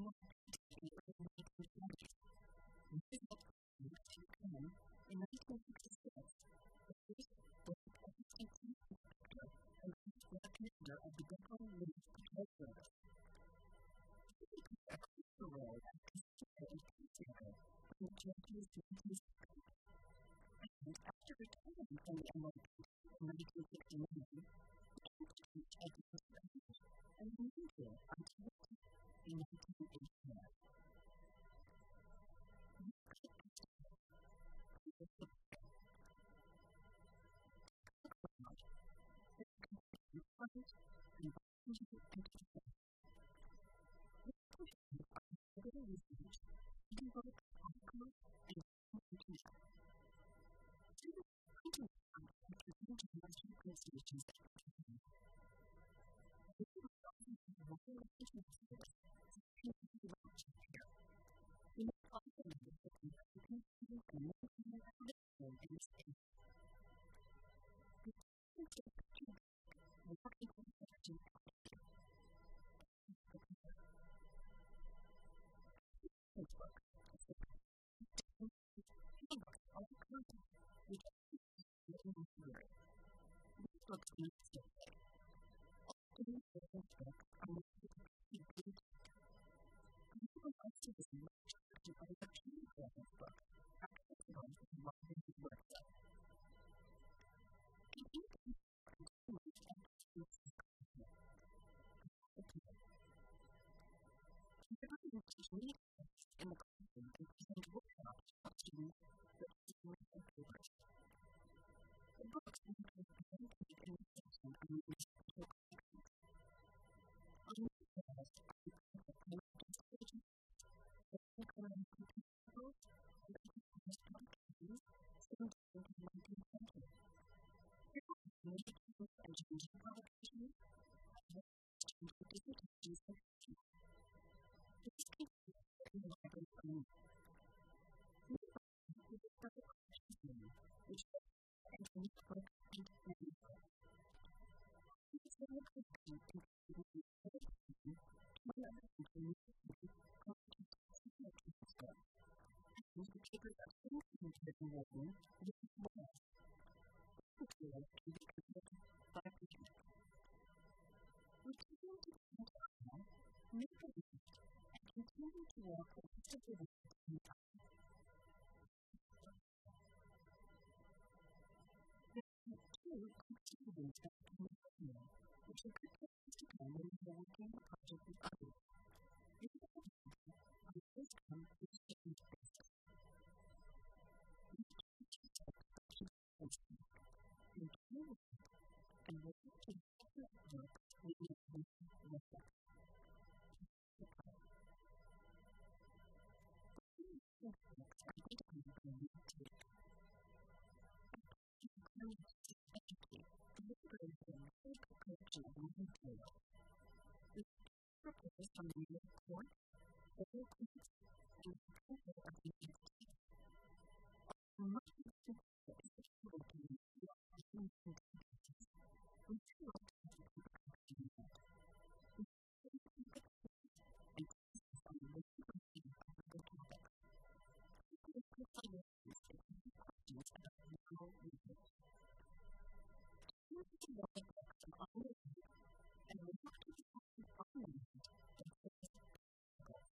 In 1966, the first book of the St. Sector and first commander of the Buffalo News Patrol Service. He played a crucial role as consider and peacemaker in the Japanese 1960s. And after retiring from the NYPD in 1969, he came to teach at the University and remained here until in 1984. In the classroom and present workshops to students that students and papers. The books include presented in the section on municipal collections. On the shelves are the legislation, the economic principles, and the policies since the 19th century. Here are the medical and changing publications, as well as changing difficulties and issues. This includes the library only. Which and unique book and manual. These are contained in the education, development, and community content system. And the papers are implemented in writing with well. This material can be considered by readers. We continue to find out, make a list, and continue to work with the students in time. Which are good places to come when you are working on a project with others. This is a example of the first time which change basis. We change to and do and work to separate work with the with us. These works are identified by the take. Collection of material. We propose from the New Court, the Court, and the Council of the United States. Much of the specific documents we are using in cases, we do not have to keep collecting that. We can keep it and focus on the frequency of the topics. We can provide questions about legal research. We can look at books on all of them, and we have to be organized and focus on goals.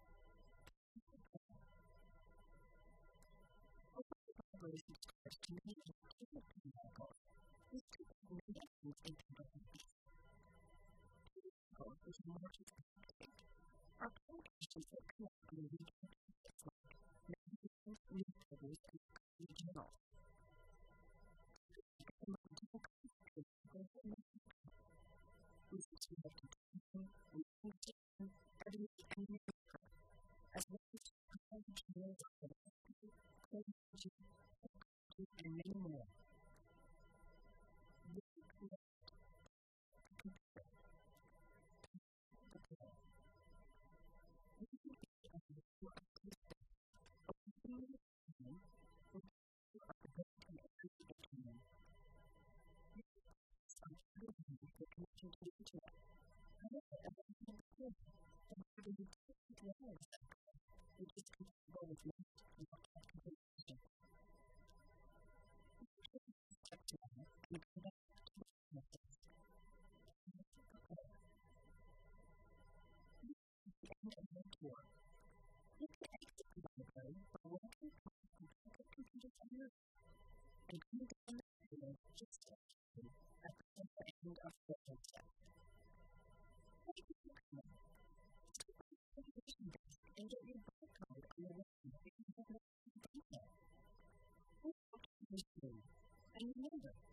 Over the operations course to make it technically goals, we took the lessons in capabilities. Goal is more to communicate. Our publications are collectively reaching topics like magazines, newspapers, and regionals. As well as and many more. well exactly. You're just comfortable with most and not comfortable with vision. You can take a step tomorrow and come back to the business desk. And you can prepare. This is the end of your tour. You can exit the library by walking past the backup computers on your right and coming down the hallway just ahead of you at the upper end of the business desk. Where do you go? Stop by the information desk and get your barcode on the website if you have not already done so. Or talk to the machine. And remember,